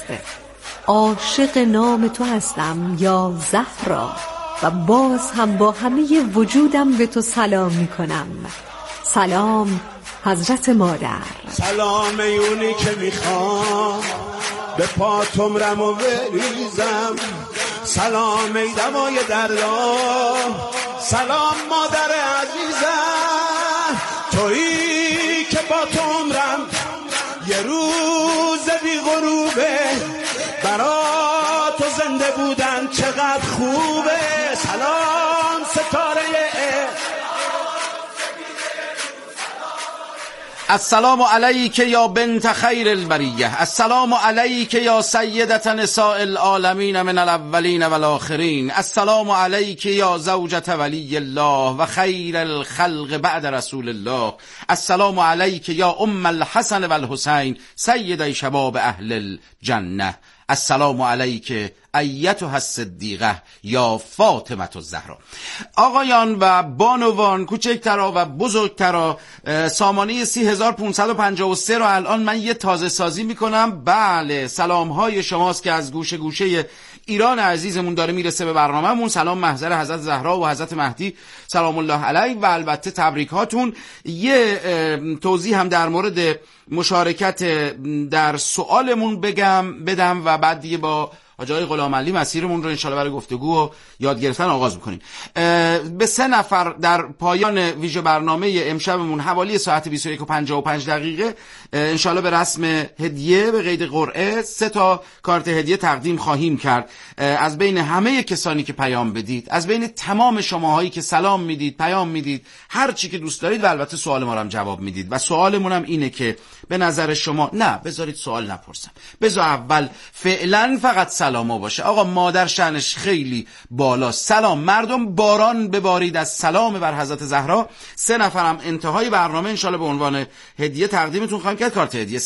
عاشق نام تو هستم یا زهرا و باز هم با همه وجودم به تو سلام میکنم. سلام حضرت مادر. سلام اونی که میخوام به پاتم رمو بریزم. سلام ای دوای دریا، سلام مادر عزیزم. تویی که با تو عمرم یه روز بی غروبه، برا تو زنده بودن چقدر خوبه. سلام ستاره السلام علیک یا بنت خیر البریه، السلام علیک یا سیدة نساء العالمین من الاولین والآخرین، السلام علیک یا زوجة ولی الله و خیر الخلق بعد رسول الله، السلام علیک یا ام الحسن والحسین سیدی شباب اهل الجنه، السلام علیک ایتها الصدیقه یا فاطمه الزهرا. آقایان و بانوان، کوچکترا و بزرگترا، سامانه 3553 رو الان من یه تازه سازی میکنم. بله، سلام های شماست که از گوشه گوشه ایران عزیزمون داره میرسه به برنامه‌مون. سلام محضر حضرت زهرا و حضرت مهدی سلام الله علیه و البته تبریکاتون. یه توضیح هم در مورد مشارکت در سوالمون بدم و بعد دیگه با حاج آقای غلام علی مسیرمون رو انشالله برای گفتگو و یاد گرفتن آغاز میکنیم. به 3 نفر در پایان ویژه برنامه امشبمون حوالی ساعت 21:55 انشالله به رسم هدیه به قید قرعه 3 تا کارت هدیه تقدیم خواهیم کرد. از بین همه کسانی که پیام بدید، از بین تمام شماهایی که سلام میدید، پیام میدید، هر چی که دوست دارید و البته سوال ما رو هم جواب میدید. و سوالمون هم اینه که به نظر شما، نه بذارید سوال نپرسم، بذار اول فعلا فقط سلامو باشه. آقا مادر شأنش خیلی بالا. سلام مردم، باران ببارید از سلام بر حضرت زهرا. 3 نفرم انتهای برنامه انشالله به عنوان هدیه تقدیمتون خواهیم کرد. کارت هدیه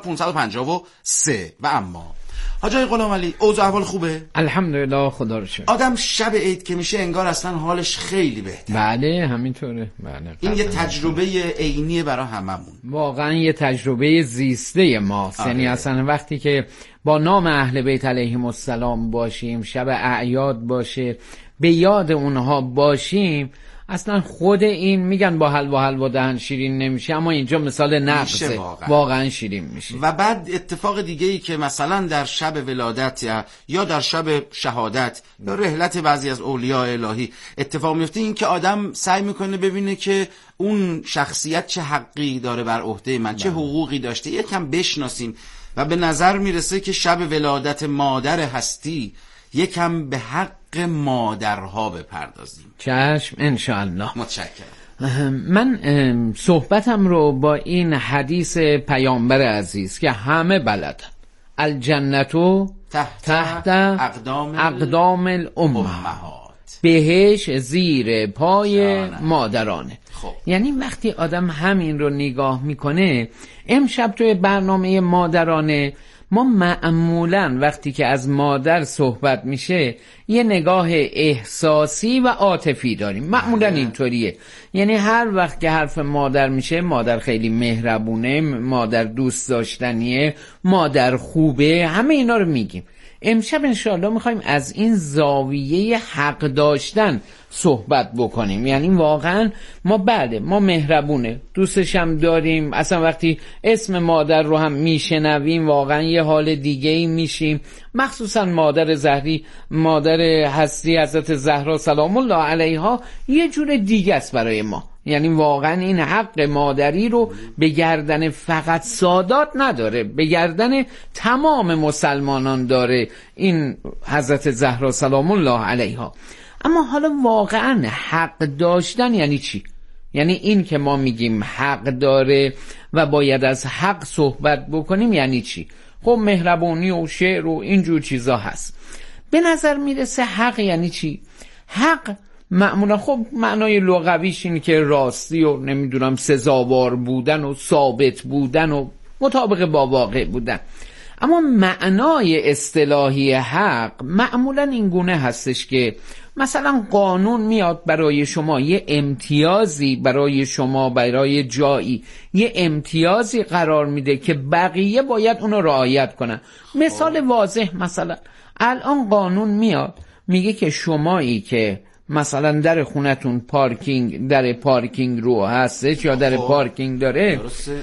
3553. و اما حاج آقای غلام علی، اوضاع احوال خوبه؟ الحمدلله، خدا رو شکر. آدم شب عید که میشه انگار اصلا حالش خیلی بهتره. بله همینطوره. بله، این یه تجربه عینیه برای هممون، واقعا یه تجربه زیسته ماست. یعنی اصلا وقتی که با نام اهل بیت علیهم السلام باشیم، شب اعیاد باشه، به یاد اونها باشیم، اصلا خود این میگن با حلوا دهن شیرین نمیشه، اما اینجا مثال نقصه، واقعا شیرین میشه. و بعد اتفاق دیگه ای که مثلا در شب ولادت یا در شب شهادت یا رحلت بعضی از اولیاء الهی اتفاق میفته، این که آدم سعی میکنه ببینه که اون شخصیت چه حقی داره بر عهده من، چه حقوقی داشته، یکم بشناسیم. و به نظر میرسه که شب ولادت مادر هستی یکم به حق مادرها بپردازیم. چشم انشاءالله. متشکرم. من صحبتم رو با این حدیث پیامبر عزیز که همه بلدن، الجنتو تحت اقدام الامهات، بهش زیر پای مادرانه. یعنی وقتی آدم همین رو نگاه میکنه، امشب توی برنامه مادرانه ما معمولاً وقتی که از مادر صحبت میشه یه نگاه احساسی و عاطفی داریم، معمولاً اینطوریه. یعنی هر وقت که حرف مادر میشه، مادر خیلی مهربونه، مادر دوست داشتنیه، مادر خوبه، همه اینا رو میگیم. امشب انشاءالله میخوایم از این زاویه حق داشتن صحبت بکنیم. یعنی واقعا ما مهربونه، دوستش هم داریم، اصلا وقتی اسم مادر رو هم میشنویم واقعا یه حال دیگه ای میشیم. مخصوصا مادر زهری، مادر هستی حضرت زهرا سلام الله علیها، یه جور دیگه است برای ما. یعنی واقعا این حق مادری رو به گردن فقط سادات نداره، به گردن تمام مسلمانان داره این حضرت زهرا سلام الله علیها. اما حالا واقعا حق داشتن یعنی چی؟ یعنی این که ما میگیم حق داره و باید از حق صحبت بکنیم یعنی چی؟ خب مهربانی و شعر و اینجور چیزا هست. به نظر میرسه حق یعنی چی؟ حق معمولا خب معنای لغویش این که راستی و نمیدونم سزاوار بودن و ثابت بودن و مطابق با واقع بودن. اما معنای اصطلاحی حق معمولا این گونه هستش که مثلا قانون میاد برای شما یه امتیازی، برای شما برای جایی یه امتیازی قرار میده که بقیه باید اونو رعایت کنن. مثال واضح، مثلا الان قانون میاد میگه که شمایی که مثلا در خونتون در پارکینگ رو هستش یا در پارکینگ داره،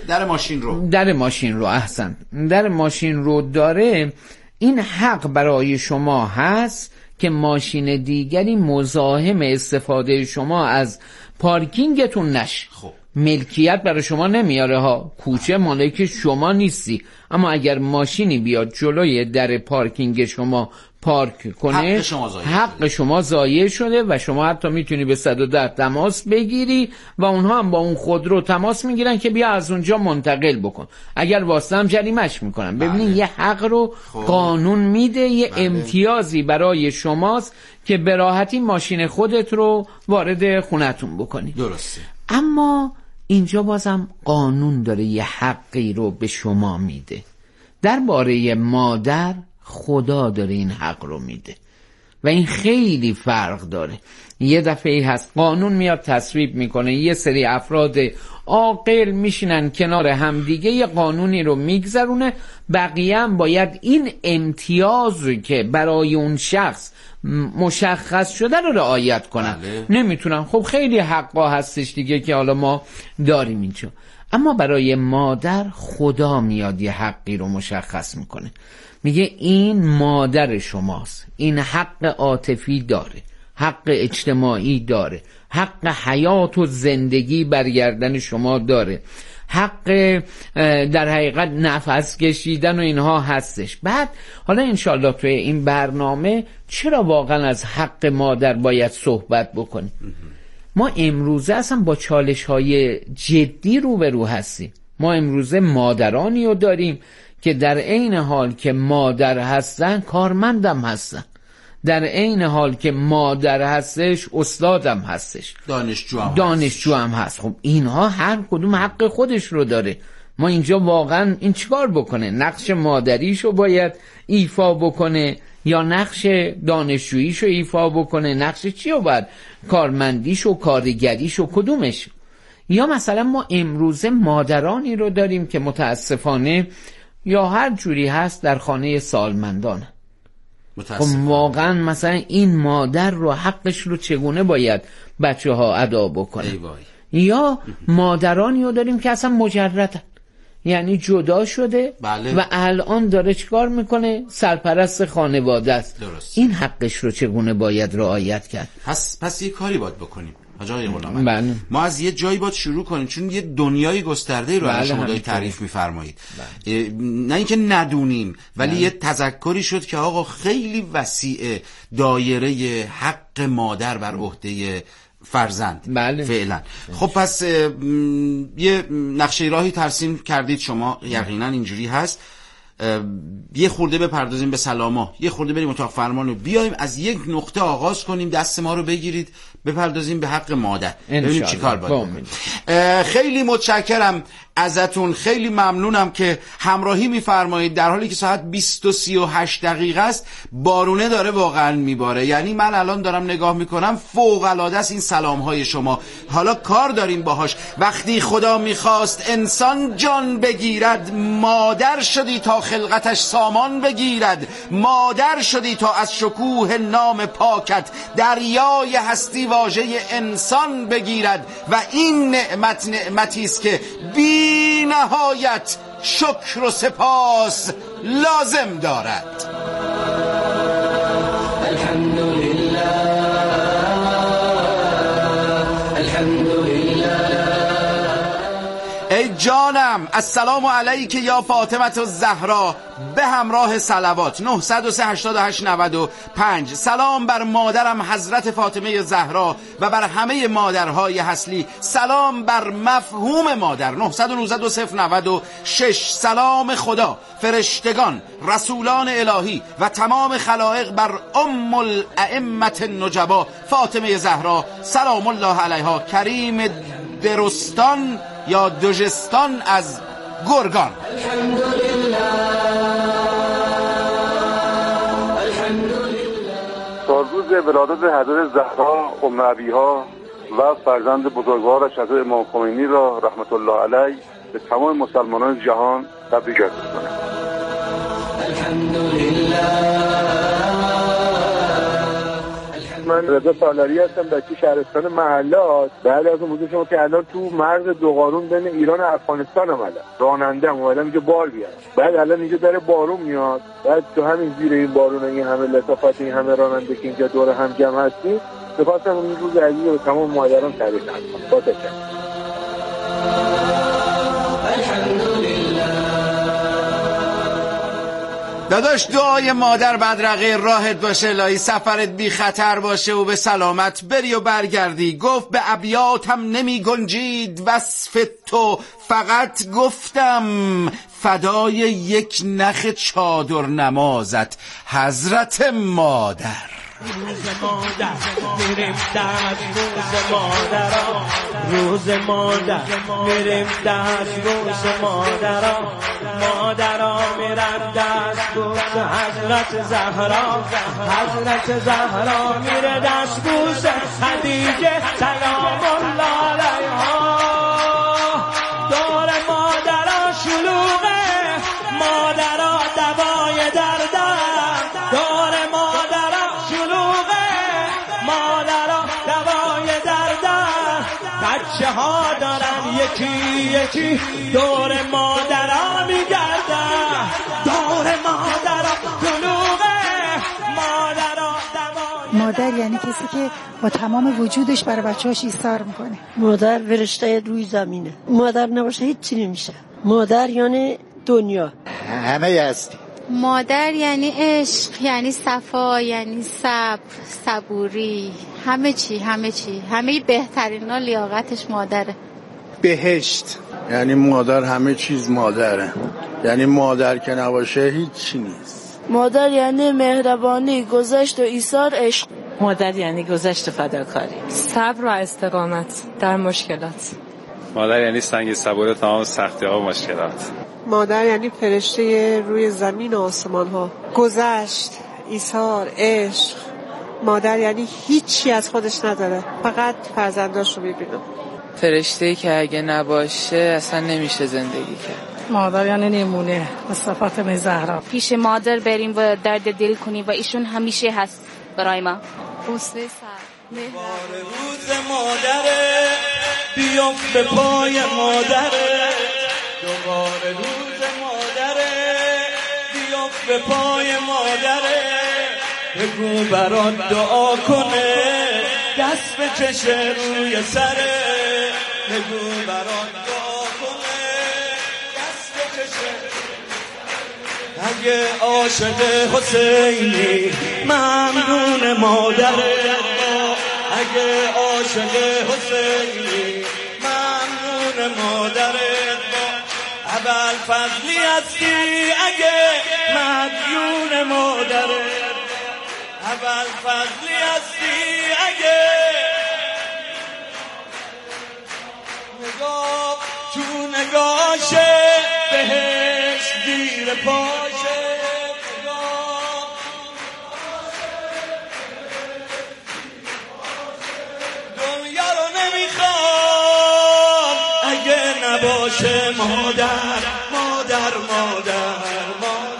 در ماشین رو احسن در ماشین رو داره، این حق برای شما هست که ماشین دیگری مزاحم استفاده شما از پارکینگتون نشه. ملکیت برای شما نمیاره ها، کوچه مالک شما نیستی، اما اگر ماشینی بیاد جلوی در پارکینگ شما پارک کنه حق شما ضایع شده و شما حتی میتونی به 110 تماس بگیری و اونها هم با اون خودرو تماس میگیرن که بیا از اونجا منتقل بکن، اگر واسه هم جریمه‌اش میکنن. ببینید یه حق رو قانون میده، یه امتیازی برای شماست که به راحتی ماشین خودت رو وارد خونتون بکنی. درسته. اما اینجا بازم قانون داره یه حقی رو به شما میده. درباره مادر خدا داره این حق رو میده و این خیلی فرق داره. یه دفعه هست قانون میاد تصویب میکنه، یه سری افراد عاقل میشینن کنار همدیگه یه قانونی رو میگذرونه، بقیه هم باید این امتیازی که برای اون شخص مشخص شده رو رعایت کنن. نمیتونن. خب خیلی حقا هستش دیگه که حالا ما داریم اینجا. اما برای مادر خدا میاد یه حقی رو مشخص میکنه، میگه این مادر شماست، این حق عاطفی داره، حق اجتماعی داره، حق حیات و زندگی برگردن شما داره، حق در حقیقت نفس کشیدن و اینها هستش. بعد حالا انشالله توی این برنامه چرا واقعا از حق مادر باید صحبت بکنیم. ما امروزه اصلا با چالش های جدی روبرو هستیم. ما امروزه مادرانی رو داریم که در عین حال که مادر هستن کارمندم هستن، در عین حال که مادر هستش استادم هستش، دانشجو هم هست. خب اینها هر کدوم حق خودش رو داره. ما اینجا واقعا این چیکار بکنه؟ نقش مادریشو باید ایفا بکنه یا نقش دانشجوییشو ایفا بکنه؟ نقش چیو باید؟ کارمندیشو، کارگریشو، کدومش؟ یا مثلا ما امروزه مادرانی رو داریم که متاسفانه یا هر جوری هست در خانه سالمندان. خب واقعا مثلا این مادر رو حقش رو چگونه باید بچه ها ادا بکنه؟ یا مادرانی رو داریم که اصلا مجردن، یعنی جدا شده و الان داره چیکار میکنه؟ سرپرست خانواده است. این حقش رو چگونه باید رعایت کرد؟ پس یه کاری باید بکنیم آقای غلام. ما از یه جایی باید شروع کنیم، چون یه دنیای گسترده رو شما دارید تعریف می‌فرمایید. نه اینکه ندونیم، ولی یه تذکری شد که آقا خیلی وسیع دایره حق مادر بر عهده فرزند. فعلا. خب پس یه نقشه راهی ترسیم کردید شما، یقینا اینجوری هست. یه خورده بپردازیم به سلاما، یه خورده بریم اتاق فرمان و بیایم از یک نقطه آغاز کنیم، دست ما رو بگیرید بپردازیم به حق مادر، ببینیم چی کار باید. خیلی متشکرم ازتون، خیلی ممنونم که همراهی میفرمایید در حالی که ساعت 20:38 است. بارونه داره واقعا میباره، یعنی من الان دارم نگاه میکنم فوق العاده است این سلام های شما. حالا کار داریم باهاش. وقتی خدا میخواست انسان جان بگیرد، مادر شدی تا خلقتش سامان بگیرد، مادر شدی تا از شکوه نام پاکت دریای هستی واژه انسان بگیرد. و این نعمتی است که بی نهایت شکر و سپاس لازم دارد. الحمدلله الحمدلله. ای جانم، السلام علیک یا فاطمه الزهرا به همراه صلوات 903-88-95. سلام بر مادرم حضرت فاطمه زهرا و بر همه مادرهای هستلی. سلام بر مفهوم مادر 900-2096. سلام خدا، فرشتگان، رسولان الهی و تمام خلائق بر ام الائمه النجبا فاطمه زهرا سلام الله علیها. کریم درستان یا دژستان از گرگان. الحمدلله ولادت حضرت زهرا ام ابیها و فرزند بزرگوارش حضرت امام خمینی را رحمت الله علیه به تمام مسلمانان جهان تبریک عرض می‌کنم. من رضا سالاری هستم، بچه شهرستان محلات. بعد از اون بوده شما که الان تو مرز دو قارون بین ایران و افغانستان اومدم، راننده اومدم اینجا بار بیارم. بعد الان اینجا داره بارون میاد، بعد تو همین زیر این بارون این همه لطافت، این همه راننده که اینجا دور هم جمع هستیم، می‌خواستم این روز عزیز رو تمام مادران تبریک کنم. با تشکر. داداش دعای مادر بدرقه راحت باشه، الهی سفرت بی خطر باشه و به سلامت بری و برگردی. گفت به ابیاتم نمی گنجید وصف تو، فقط گفتم فدای یک نخ چادر نمازت حضرت مادر. روز مادر میریم دست روز مادر، روز مادر میریم دست روز مادر، مادرها میرن دست بوس حضرت زهرا، حضرت زهرا میره دست بوس خدیجه سلام الله علیها. دور مادرها شلوغه، مادرها دوای دردن، دور مادرها شلوغه، مادرها دوای دردن. بچه ها دارن یکی یکی دور مادرها میگردن، دور مادرها شلوغه، مادرها دوای. مادر یعنی کسی که با تمام وجودش برای بچه‌هاش ایثار میکنه. مادر فرشته روی زمینه، مادر نباشه هیچی نمیشه. مادر یعنی دنیا، همه هستی. مادر یعنی عشق، یعنی صفا، یعنی صبر، صبوری، همه چی همه چی، همه بهترینا لیاقتش مادره. بهشت یعنی مادر، همه چیز مادره، یعنی مادر که نباشه هیچی نیست. مادر یعنی مهربانی، گذشت و ایثار، عشق. مادر یعنی گذشت فداکاری، صبر و استقامت در مشکلات. مادر یعنی سنگ صبور تمام سختی‌ها و مشکلات. مادر یعنی فرشته روی زمین و آسمان ها، گذشت، ایثار، عشق. مادر یعنی هیچی از خودش نداره، فقط فرزنداش رو میبینه. فرشته‌ای که اگه نباشه اصلا نمیشه زندگی کرد. مادر یعنی نمونه مثل فاطمه زهرا. پیش مادر بریم و درد دل کنیم و ایشون همیشه هست برای ما. بوسه سر روز مادره، بیام به پای مادره، دوباره روز مادره، بیام به پای مادره. بگو برات دعا کنه، دست بکشه روی سره. بگو برات دعا کنه، دست بکشه. اگه عاشق حسینی ممنون مادره، اگه عاشق حسینی ممنون مادره. اول فضلی هستی اگه مدیون مادره، اول فضلی هستی اگه نگاه تو نگاشه بهش گیر پاشه. دنیا رو نمیخوام اگه نباشه مادر، مادر، مادر، مادر،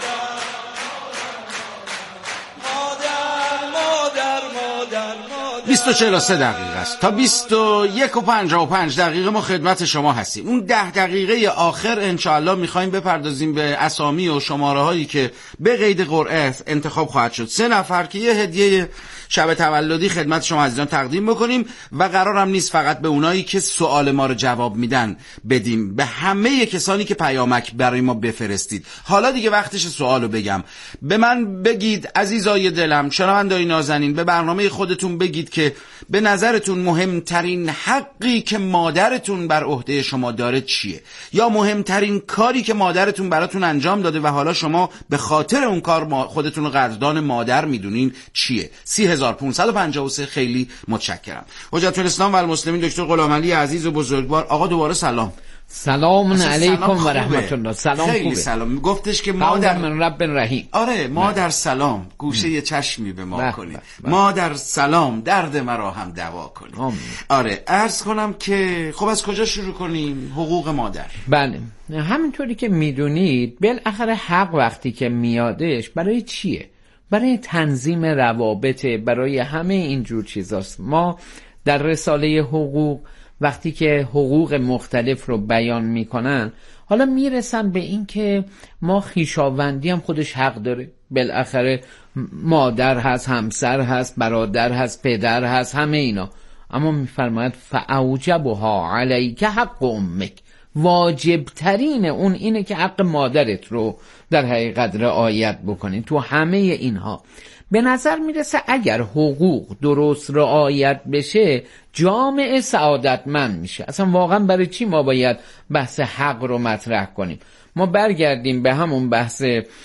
مادر، مادر، مادر. 20:43 دقیقه است. تا 21:55 ما خدمت شما هستیم. اون 10 دقیقه آخر انشاءالله میخوایم بپردازیم به اسامی و شماره هایی که به قید قرعه انتخاب خواهد شد. 3 نفر که یه هدیه شب تولدی خدمت شما عزیزان تقدیم بکنیم و قرارم نیست فقط به اونایی که سوال ما رو جواب میدن بدیم، به همه کسانی که پیامک برای ما بفرستید. حالا دیگه وقتش سوالو بگم. به من بگید عزیزای دلم، شنونده‌های نازنین، به برنامه خودتون بگید که به نظرتون مهمترین حقی که مادرتون بر عهده شما داره چیه، یا مهمترین کاری که مادرتون براتون انجام داده و حالا شما به خاطر اون کار خودتون رو قدردان مادر میدونین چیه. 3553. خیلی متشکرم. حجت الاسلام و المسلمین دکتر غلامعلی عزیز و بزرگوار. آقا دوباره سلام. سلام علیکم و رحمت الله. سلام خیلی خوبه. سلام. گفتش که مادر من رب رحیم. آره مادر سلام گوشه چشمی به ما کنید. مادر سلام درد مرا هم دوا کنید. آره عرض کنم که خب از کجا شروع کنیم؟ حقوق مادر. بله همینطوری که میدونید بالاخره حق وقتی که میادش برای چیه؟ برای تنظیم روابط، برای همه اینجور چیزاست. ما در رساله حقوق وقتی که حقوق مختلف رو بیان میکنن حالا میرسن به این که ما خویشاوندی هم خودش حق داره. بالاخره مادر هست، همسر هست، برادر هست، پدر هست، همه اینا. اما میفرماید فاوجبها علیک حق امک، واجب ترین اون اینه که حق مادرت رو در حقیقت رعایت بکنی. تو همه اینها به نظر میرسه اگر حقوق درست رعایت بشه جامعه سعادتمند میشه. اصلا واقعا برای چی ما باید بحث حق رو مطرح کنیم؟ ما برگردیم به همون بحث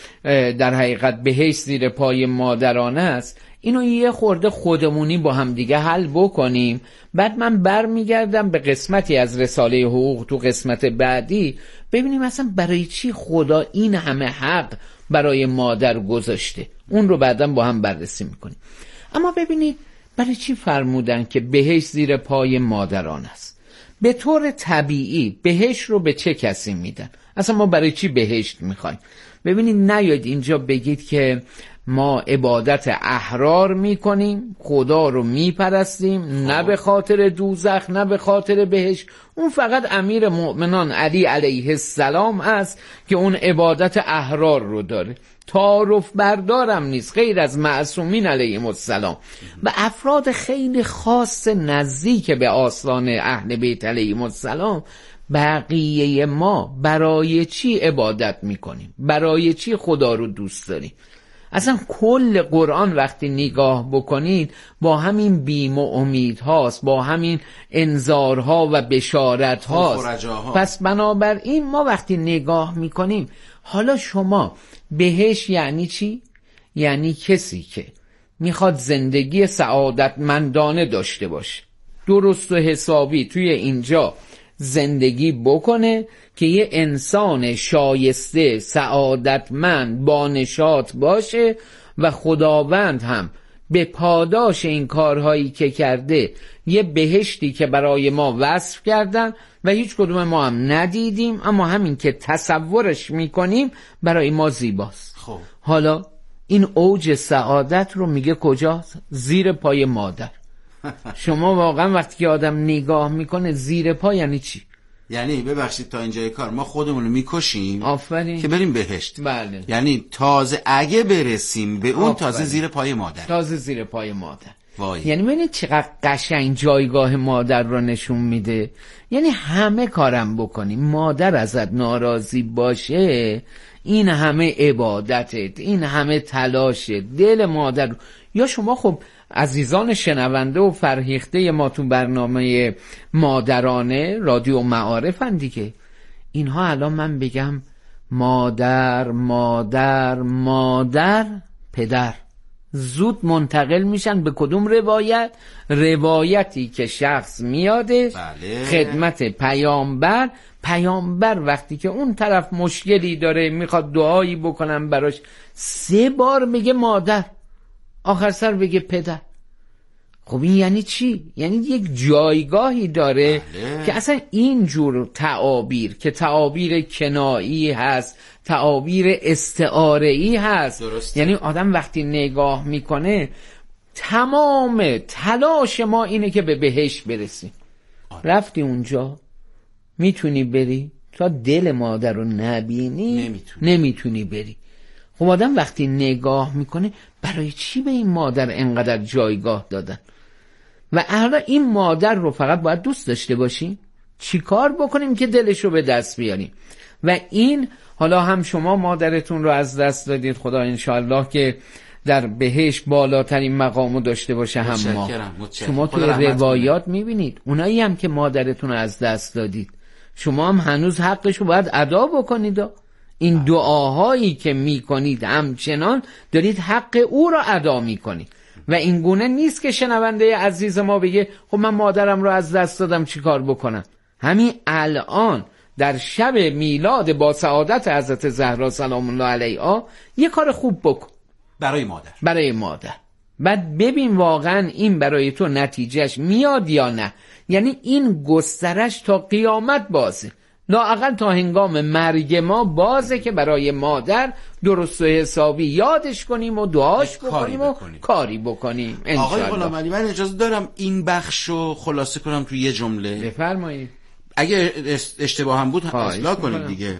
در حقیقت بهشت زیر پای مادرانه است، اینو یه خورده خودمونی با هم دیگه حل بکنیم. بعد من برمیگردم به قسمتی از رساله حقوق تو قسمت بعدی ببینیم اصلا برای چی خدا این همه حق برای مادر گذاشته. اون رو بعداً با هم بررسی میکنیم. اما ببینید برای چی فرمودن که بهشت زیر پای مادران است؟ به طور طبیعی بهشت رو به چه کسی میدن؟ اصلا ما برای چی بهشت میخوایم؟ ببینید نیاید اینجا بگید که ما عبادت احرار میکنیم، خدا رو میپرستیم، نه به خاطر دوزخ نه به خاطر بهشت. اون فقط امیر مؤمنان علی علیه السلام است که اون عبادت احرار رو داره. تعارف بردارم نیست غیر از معصومین علیهم السلام و افراد خیلی خاص نزدیک به آستان اهل بیت علیهم السلام. بقیه ما برای چی عبادت میکنیم؟ برای چی خدا رو دوست داریم؟ اصلا کل قرآن وقتی نگاه بکنید با همین بیم و امید هاست، با همین انذارها و بشارت هاست. پس بنابراین ما وقتی نگاه میکنیم حالا شما بهش یعنی چی؟ یعنی کسی که میخواد زندگی سعادتمندانه داشته باشه، درست و حسابی توی اینجا زندگی بکنه که یه انسان شایسته سعادتمند با نشاط باشه و خداوند هم به پاداش این کارهایی که کرده یه بهشتی که برای ما وصف کردن و هیچ کدوم ما هم ندیدیم اما همین که تصورش میکنیم برای ما زیباست. خب حالا این اوج سعادت رو میگه کجاست؟ زیر پای مادر. شما واقعا وقتی که آدم نگاه میکنه زیر پا یعنی چی؟ یعنی ببخشید تا اینجای کار ما خودمون رو میکشیم آفرین که بریم بهشت. بله. یعنی تازه اگه برسیم به اون تازه زیر پای مادر. تازه زیر پای مادر. وای. یعنی ببینید چقدر قشنگ جایگاه مادر رو نشون میده. یعنی همه کارم بکنیم مادر ازت ناراضی باشه این همه عبادتت، این همه تلاشت، دل مادر رو. یا شما خب عزیزان شنونده و فرهیخته ما تو برنامه مادرانه رادیو معارفن دیگه، اینها الان من بگم مادر مادر مادر پدر زود منتقل میشن به کدوم روایت؟ روایتی که شخص میادش خدمت پیامبر. پیامبر وقتی که اون طرف مشکلی داره میخواد دعایی بکنم براش 3 بار بگه مادر، آخر سر بگه پدر. خب این یعنی چی؟ یعنی یک جایگاهی داره که اصلا اینجور تعابیر که تعابیر کنایی هست، تعابیر استعاره‌ای هست. درسته. یعنی آدم وقتی نگاه میکنه تمام تلاش ما اینه که به بهشت برسیم. رفتی اونجا میتونی بری؟ تا دل مادر رو نبینی نمیتونی بری. خب آدم وقتی نگاه میکنه برای چی به این مادر انقدر جایگاه دادن؟ و حالا این مادر رو فقط باید دوست داشته باشیم؟ چی کار بکنیم که دلش رو به دست بیاریم؟ و این حالا هم شما مادرتون رو از دست دادید، خدا انشاءالله که در بهشت بالاترین مقامو داشته باشه. هم ما شما تو روایات میبینید اونایی هم که مادرتون رو از دست دادید شما هم هنوز حقش رو باید ادا بکنید. این دعاهایی که میکنید همچنان دارید حق او را ادا میکنید و این گونه نیست که شنونده عزیز ما بگه خب من مادرم رو از دست دادم چی کار بکنم. همین الان در شب میلاد با سعادت حضرت زهرا سلام الله علیها یه کار خوب بکن برای مادر. بعد ببین واقعا این برای تو نتیجهش میاد یا نه. یعنی این گسترش تا قیامت بازه، لااقل تا هنگام مرگ ما بازه که برای مادر درست و حسابی یادش کنیم و دعاش بکنیم و کاری بکنیم. آقای غلامعلی من اجازه دارم این بخشو خلاصه کنم تو یه جمله؟ بفرمایید. اگه اشتباه هم بود اصلاح کنید دیگه.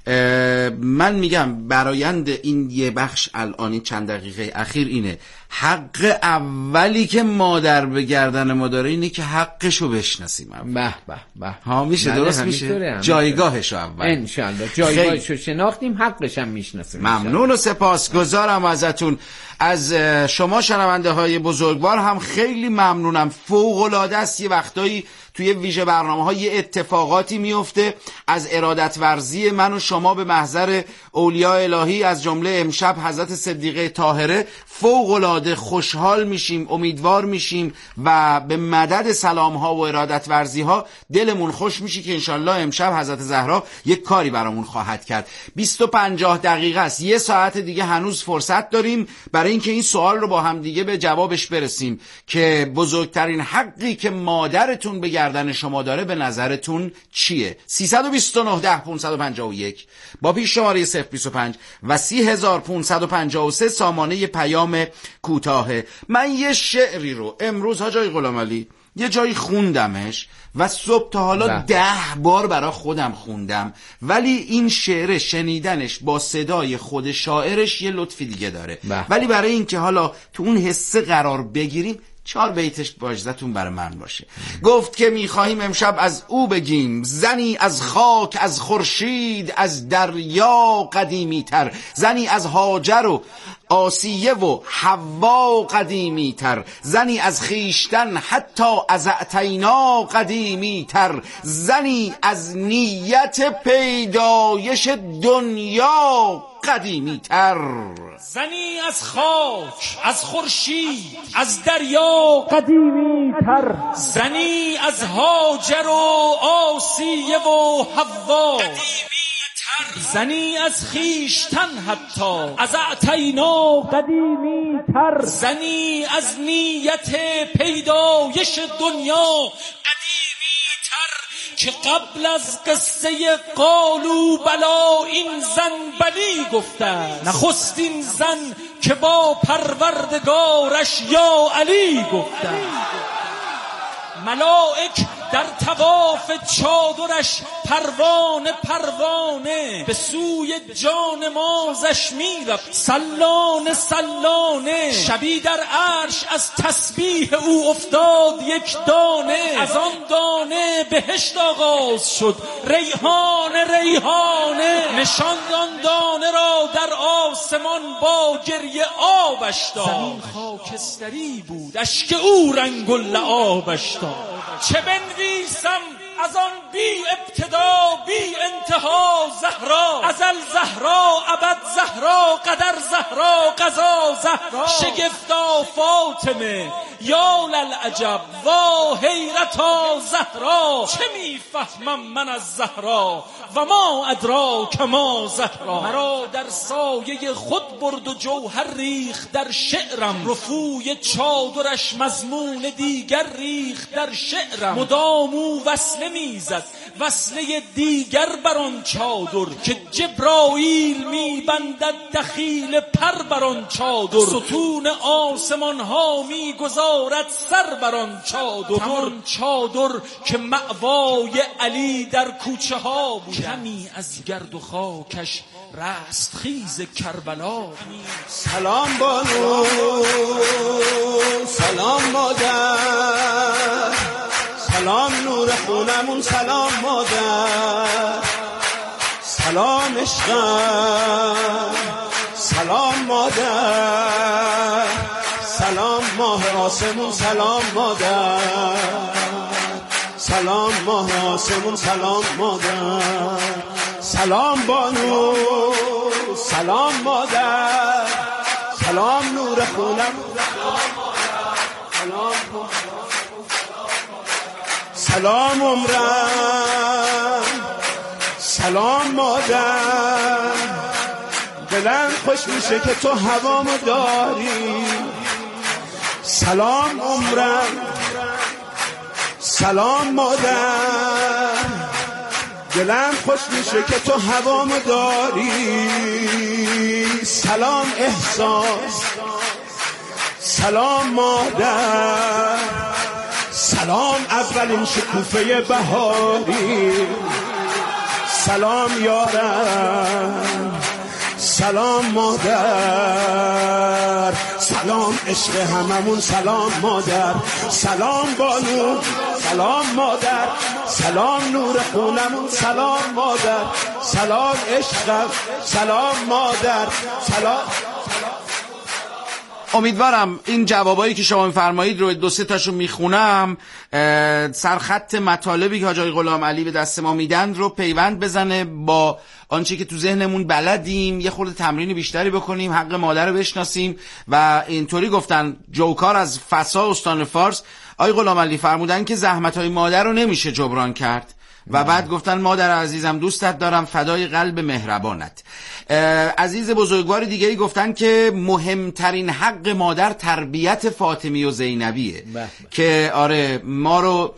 من میگم برایند این یه بخش الان این چند دقیقه اخیر اینه: حق اولی که مادر به گردن ما داره اینه که حقشو بشناسیم. به به به ها میشه درست میشه جایگاهشو اول انشالله جایگاهشو شناختیم حقش هم میشناسیم. ممنون و سپاسگزارم ازتون. از شما شنونده های بزرگوار هم خیلی ممنونم. فوق العاده است یه وقتایی توی ویژه برنامه‌ها یه اتفاقاتی میفته از ارادت ورزی من و شما به محضر اولیاء الهی، از جمله امشب حضرت صدیقه طاهره. فوق العاده خوشحال میشیم، امیدوار میشیم و به مدد سلام ها و ارادت ورزی ها دلمون خوش میشه که انشالله امشب حضرت زهرا یک کاری برامون خواهد کرد. 20:50 دقیقه است، یه ساعت دیگه هنوز فرصت داریم برای اینکه این سوال رو با هم دیگه به جوابش برسیم که بزرگترین حقی که مادرتون به گردن شما داره به نظرتون چیه؟ 329-10-551 با پیش شماره 025 و 30,553 سامانه پیام کوتاهه. من یه شعری رو امروز حاجی غلامعلی یه جایی خوندمش و صبح تا حالا 10 بار برای خودم خوندم، ولی این شعر شنیدنش با صدای خود شاعرش یه لطفی دیگه داره. ولی برای اینکه حالا تو اون حسه قرار بگیریم 4 بیتش با اجازهتون برای من باشه. گفت که میخواهیم امشب از او بگیم: زنی از خاک، از خورشید، از دریا قدیمی تر، زنی از هاجر و آسیه و حوا قدیمی تر، زنی از خیشتن حتی از اعتینا قدیمی تر، زنی از نیت پیدایش دنیا قدیمی تر، زنی از خاک، از خورشید، از دریا قدیمی تر، زنی از هاجر و آسیه و حوا قدیمی تر، زنی از خیشتن حتی از اعتینا قدیمی تر، زنی از نیت پیدایش دنیا که قبل از قصه قالو بلا این زن بلی گفته، نخستین زن که با پروردگارش یا علی گفته. ملائک در طواف چادرش پروانه پروانه به سوی جانمازش میرفت سلانه سلانه. شبی در عرش از تسبیح او افتاد یک دانه، از آن دانه بهشت آغاز شد ریحانه ریحانه. نشاند آن دانه را در آسمان با گریه آبش داد، زمین خاکستری بود اشک او رنگ و لعابش داد. چه بنویسم از آن بی ابتدا بی انتها زهرا، ازل زهرا ابد زهرا قدر زهرا قضا زهرا. شگفتا فاطمه یا للعجب وا حیرتا زهرا. چه میفهمم من از زهرا و ما ادراک ما زهرا. مرا در سایه خود برد و جوهر ریخ در شعرم، رفوی چادرش مضمون دیگر ریخ در شعرم. مدام او وصله میزد وصله دیگر بر آن چادر، که جبرائیل میبندد دخیل پر بر آن چادر. ستون آسمان ها میگذارد سر بر آن چادر، همان چادر که مأوای علی در کوچه ها بود. کمی از گرد و خاکش رست خیز کربلا. سلام بانو، سلام مادر، سلام نور خونمون، سلام مادر، سلام عشقم، سلام مادر، سلام ماه آسمون، سلام مادر، سلام ماه آسمون، سلام مادر، سلام بانو، سلام مادر، سلام نور خونم، سلام سلام عمرم، سلام مادر، دلم خوش میشه که تو هوامو داری. سلام عمرم، سلام مادر، دلم خوش میشه که تو هوامو داری. سلام احساس، سلام مادر، سلام اولین شکوفه بهاری. سلام یارم، سلام مادر، سلام عشق هممون، سلام مادر، سلام بانو، سلام مادر، سلام نور خونمون، سلام مادر، سلام عشقم، سلام مادر، سلام. امیدوارم این جوابایی که شما میفرمایید رو دو سه تاشو میخونم، سرخط مطالبی که حاج آقای غلام علی به دست ما میدن رو پیوند بزنه با آنچه که تو ذهنمون بلدیم، یه خورده تمرین بیشتری بکنیم، حق مادر رو بشناسیم. و اینطوری گفتن جوکار از فسا استان فارس، آقای غلام علی فرمودن که زحمت‌های مادر رو نمیشه جبران کرد و بعد گفتن مادر عزیزم دوستت دارم، فدای قلب مهربانت. عزیز بزرگوار دیگه‌ای گفتن که مهمترین حق مادر تربیت فاطمی و زینبیه که آره ما رو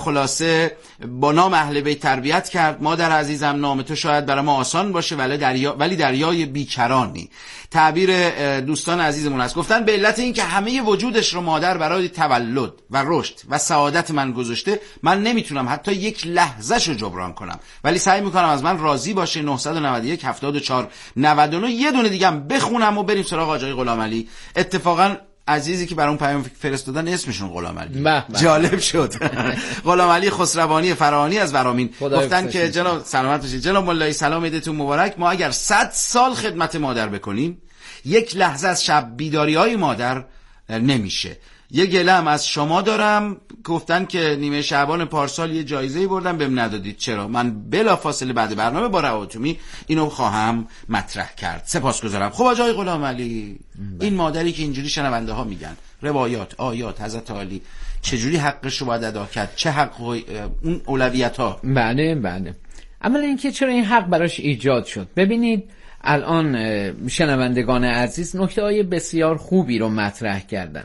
خلاصه با نام اهل بیت تربیت کرد. مادر عزیزم نام تو شاید برای ما آسان باشه ولی دریای بیکرانی. تعبیر دوستان عزیزمون هست. گفتن به علت این که همه وجودش رو مادر برای تولد و رشد و سعادت من گذاشته، من نمیتونم حتی یک لحظه‌شو جبران کنم، ولی سعی میکنم از من راضی باشه. 991 74 99. یه دونه دیگه هم بخونم و بریم سراغ آقای غلام علی. اتفاقا عزیزی که برام پیام فرستادن اسمشون غلام علی جالب شد. غلام علی خسروانی فرانی از ورامین گفتن که جناب سلامت باشید، جناب مولایی سلام عیدتون مبارک. ما اگر 100 سال خدمت مادر بکنیم، یک لحظه از شب بیداری‌های مادر نمیشه. یه گله هم از شما دارم، گفتن که نیمه شعبان پارسال یه جایزه‌ای بردم بهم ندادید، چرا؟ من بلافاصله بعد برنامه با رواتومی اینو خواهم مطرح کرد. سپاسگزارم. خب آقای غلام علی، این مادری که اینجوری شنونده ها میگن روایات آیات حضرت علی چجوری حقش رو باید ادا کرد، چه حق اون اولویت ها؟ بله اولا اینکه چرا این حق براش ایجاد شد. ببینید الان شنوندگان عزیز نکته‌های بسیار خوبی رو مطرح کردن.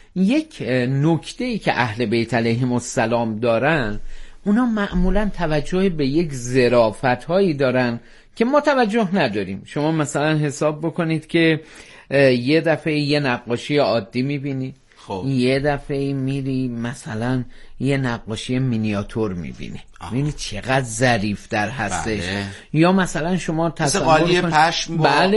یک نکته‌ای که اهل بیت علیهم السلام دارن، اونا معمولا توجه به یک ظرافت‌هایی دارن که ما توجه نداریم. شما مثلا حساب بکنید که یه دفعه یه نقاشی عادی می‌بینی، یه دفعه میری مثلا یه نقاشی مینیاتور میبینی، میبینی چقدر ظریف در هستش. یا مثلا شما تصور پشم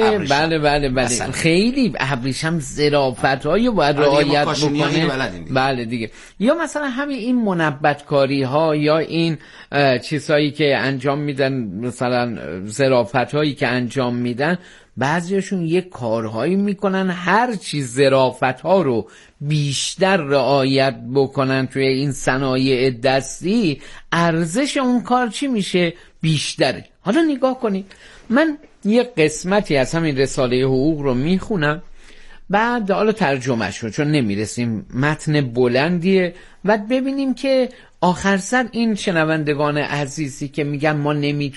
بله خیلی ابریشم ظرافت‌هایی باید رعایت بکنه. بله دیگه. یا مثلا همین این منبت‌کاری ها یا این چیزهایی که انجام میدن، مثلا ظرافت‌هایی که انجام میدن، بعضیشون یک کارهایی میکنن هر چیز ظرافت‌ها رو بیشتر رعایت بکنن توی این صنایع دستی، ارزش اون کار چی میشه؟ بیشتره. حالا نگاه کنید، من یه قسمتی از همین رساله حقوق رو میخونم، بعد حالا ترجمهش رو، چون نمیرسیم، متن بلندیه، و ببینیم که آخر سر این شنوندگان عزیزی که میگن ما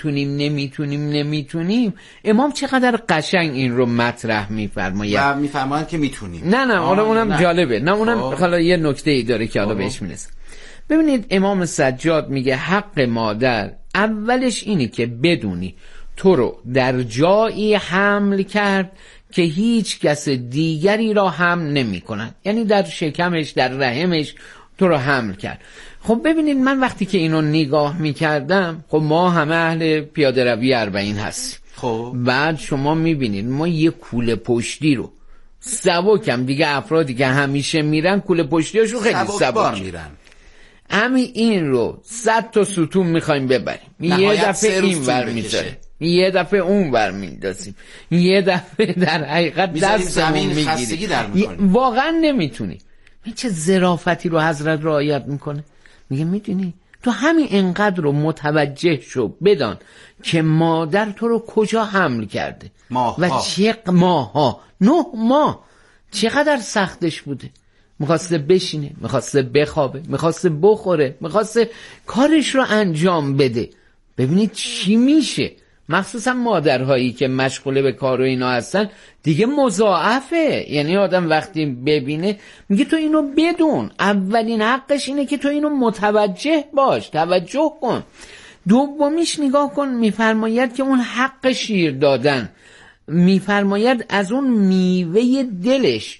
نمیتونیم، امام چقدر قشنگ این رو مطرح میفرماید و میفرمایند که میتونیم. نه حالا اونم جالبه، نه اونم حالا یه نکته ای داره که حالا بهش میرسه. ببینید امام سجاد میگه حق مادر اولش اینی که بدونی تو رو در جایی حمل کرد که هیچ کس دیگری را حمل نمی کند، یعنی در شکمش، در رحمش تو رو حمل کرد. خب ببینید من وقتی که اینو نگاه میکردم، خب ما همه اهل پیاده روی 40 هستیم. خب بعد شما میبینید ما یه کوله پشتی رو سبکم دیگه، افرادی که همیشه میرن کوله پشتیاشو خیلی سبک میرن، همین این رو 100 تا ستون میخوایم ببریم، یه دفعه این ور میذاره، یه دفعه اون ور میندازیم، یه دفعه در حقیقت دستمون میگیریم، واقعا نمیتونی. این چه ظرافتی رو حضرت رعایت میکنه. میگه میدونی تو همین انقدر رو متوجه شو، بدان که مادر تو رو کجا حمل کرده و چه ماها، 9 ماه چقدر سختش بوده. میخواسته بشینه، میخواسته بخوابه، میخواسته بخوره، میخواسته کارش رو انجام بده، ببینید چی میشه. مخصوصا مادرهایی که مشغول به کار و اینا هستن دیگه مضاعفه. یعنی آدم وقتی ببینه میگه تو اینو بدون، اولین حقش اینه که تو اینو متوجه باش، توجه کن. دومیش نگاه کن، میفرماید که اون حق شیر دادن، میفرماید از اون میوه دلش